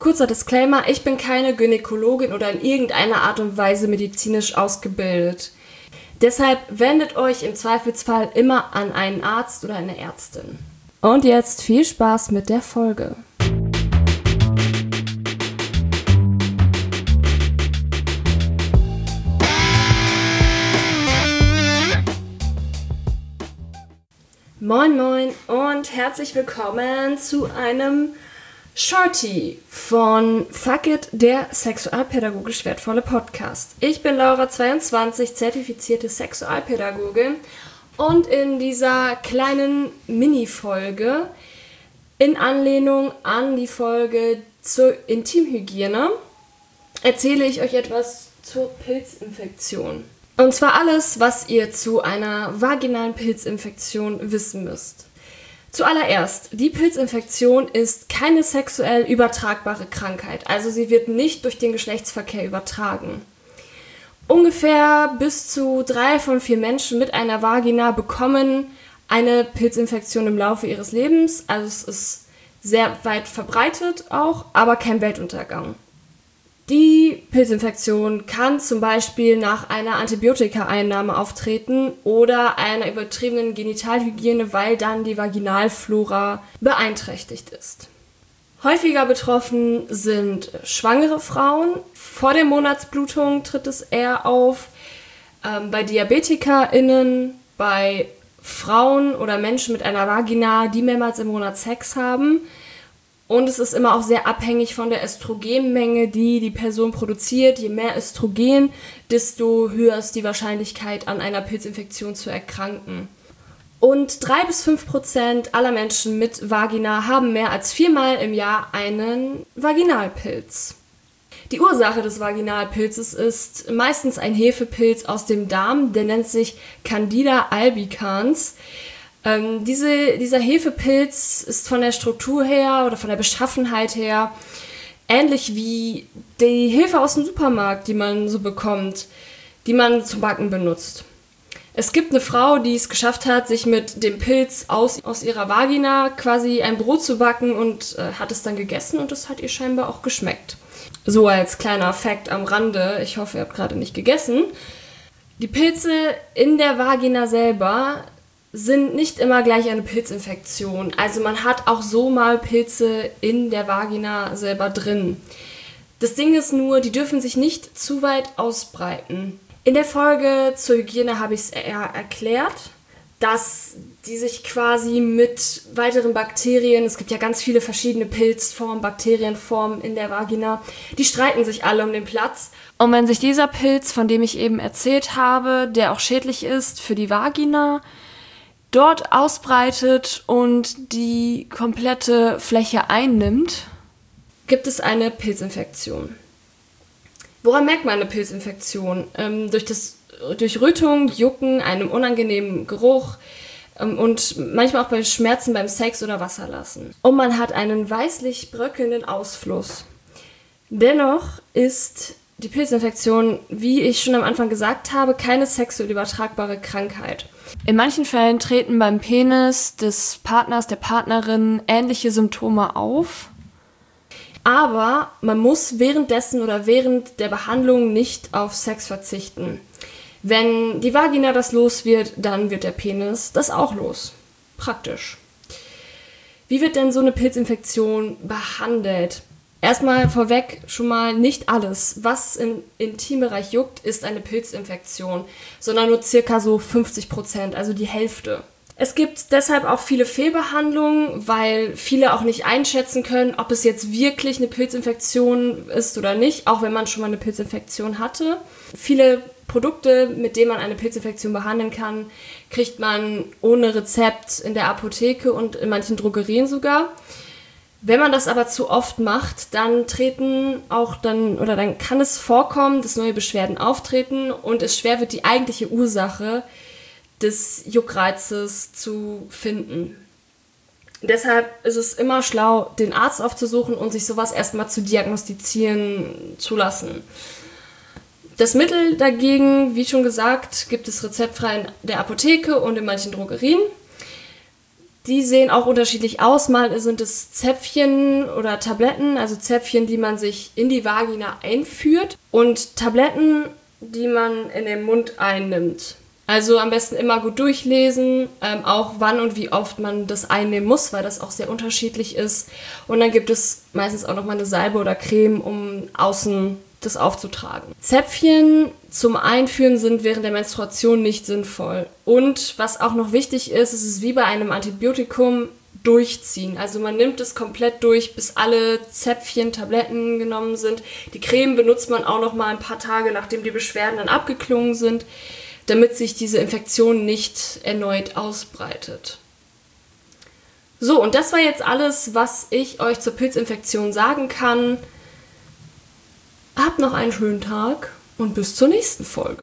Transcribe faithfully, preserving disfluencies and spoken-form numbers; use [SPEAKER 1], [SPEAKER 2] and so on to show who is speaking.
[SPEAKER 1] kurzer Disclaimer, ich bin keine Gynäkologin oder in irgendeiner Art und Weise medizinisch ausgebildet. Deshalb wendet euch im Zweifelsfall immer an einen Arzt oder eine Ärztin. Und jetzt viel Spaß mit der Folge. Moin moin und herzlich willkommen zu einem Shorty von Fuck It, der sexualpädagogisch wertvolle Podcast. Ich bin Laura, zweiundzwanzig, zertifizierte Sexualpädagogin und in dieser kleinen Mini-Folge in Anlehnung an die Folge zur Intimhygiene erzähle ich euch etwas zur Pilzinfektion. Und zwar alles, was ihr zu einer vaginalen Pilzinfektion wissen müsst. Zuallererst, die Pilzinfektion ist keine sexuell übertragbare Krankheit, also sie wird nicht durch den Geschlechtsverkehr übertragen. Ungefähr bis zu drei von vier Menschen mit einer Vagina bekommen eine Pilzinfektion im Laufe ihres Lebens, also es ist sehr weit verbreitet auch, aber kein Weltuntergang. Die Pilzinfektion kann zum Beispiel nach einer Antibiotikaeinnahme auftreten oder einer übertriebenen Genitalhygiene, weil dann die Vaginalflora beeinträchtigt ist. Häufiger betroffen sind schwangere Frauen. Vor der Monatsblutung tritt es eher auf. Ähm, bei DiabetikerInnen, bei Frauen oder Menschen mit einer Vagina, die mehrmals im Monat Sex haben. Und es ist immer auch sehr abhängig von der Östrogenmenge, die die Person produziert. Je mehr Östrogen, desto höher ist die Wahrscheinlichkeit, an einer Pilzinfektion zu erkranken. Und drei bis fünf Prozent aller Menschen mit Vagina haben mehr als viermal im Jahr einen Vaginalpilz. Die Ursache des Vaginalpilzes ist meistens ein Hefepilz aus dem Darm, der nennt sich Candida albicans. Ähm, diese, dieser Hefepilz ist von der Struktur her oder von der Beschaffenheit her ähnlich wie die Hefe aus dem Supermarkt, die man so bekommt, die man zum Backen benutzt. Es gibt eine Frau, die es geschafft hat, sich mit dem Pilz aus, aus ihrer Vagina quasi ein Brot zu backen und äh, hat es dann gegessen und es hat ihr scheinbar auch geschmeckt. So als kleiner Fact am Rande, ich hoffe, ihr habt gerade nicht gegessen. Die Pilze in der Vagina selber sind nicht immer gleich eine Pilzinfektion. Also man hat auch so mal Pilze in der Vagina selber drin. Das Ding ist nur, die dürfen sich nicht zu weit ausbreiten. In der Folge zur Hygiene habe ich es eher erklärt, dass die sich quasi mit weiteren Bakterien, es gibt ja ganz viele verschiedene Pilzformen, Bakterienformen in der Vagina, die streiten sich alle um den Platz. Und wenn sich dieser Pilz, von dem ich eben erzählt habe, der auch schädlich ist für die Vagina, dort ausbreitet und die komplette Fläche einnimmt, gibt es eine Pilzinfektion. Woran merkt man eine Pilzinfektion? Ähm, durch, das, durch Rötung, Jucken, einem unangenehmen Geruch ähm, und manchmal auch bei Schmerzen beim Sex oder Wasserlassen. Und man hat einen weißlich bröckelnden Ausfluss. Dennoch ist die Pilzinfektion, wie ich schon am Anfang gesagt habe, keine sexuell übertragbare Krankheit. In manchen Fällen treten beim Penis des Partners, der Partnerin ähnliche Symptome auf. Aber man muss währenddessen oder während der Behandlung nicht auf Sex verzichten. Wenn die Vagina das los wird, dann wird der Penis das auch los. Praktisch. Wie wird denn so eine Pilzinfektion behandelt? Erstmal vorweg schon mal, nicht alles, was im Intimbereich juckt, ist eine Pilzinfektion, sondern nur circa so fünfzig Prozent, also die Hälfte. Es gibt deshalb auch viele Fehlbehandlungen, weil viele auch nicht einschätzen können, ob es jetzt wirklich eine Pilzinfektion ist oder nicht, auch wenn man schon mal eine Pilzinfektion hatte. Viele Produkte, mit denen man eine Pilzinfektion behandeln kann, kriegt man ohne Rezept in der Apotheke und in manchen Drogerien sogar. Wenn man das aber zu oft macht, dann treten auch dann oder dann kann es vorkommen, dass neue Beschwerden auftreten und es schwer wird, die eigentliche Ursache des Juckreizes zu finden. Deshalb ist es immer schlau, den Arzt aufzusuchen und sich sowas erstmal zu diagnostizieren zu lassen. Das Mittel dagegen, wie schon gesagt, gibt es rezeptfrei in der Apotheke und in manchen Drogerien. Die sehen auch unterschiedlich aus. Mal sind es Zäpfchen oder Tabletten, also Zäpfchen, die man sich in die Vagina einführt und Tabletten, die man in den Mund einnimmt. Also am besten immer gut durchlesen, ähm, auch wann und wie oft man das einnehmen muss, weil das auch sehr unterschiedlich ist. Und dann gibt es meistens auch nochmal eine Salbe oder Creme, um außen das aufzutragen. Zäpfchen zum Einführen sind während der Menstruation nicht sinnvoll. Und was auch noch wichtig ist, es ist wie bei einem Antibiotikum durchziehen. Also man nimmt es komplett durch, bis alle Zäpfchen, Tabletten genommen sind. Die Creme benutzt man auch noch mal ein paar Tage, nachdem die Beschwerden dann abgeklungen sind, damit sich diese Infektion nicht erneut ausbreitet. So, und das war jetzt alles, was ich euch zur Pilzinfektion sagen kann. Habt noch einen schönen Tag und bis zur nächsten Folge.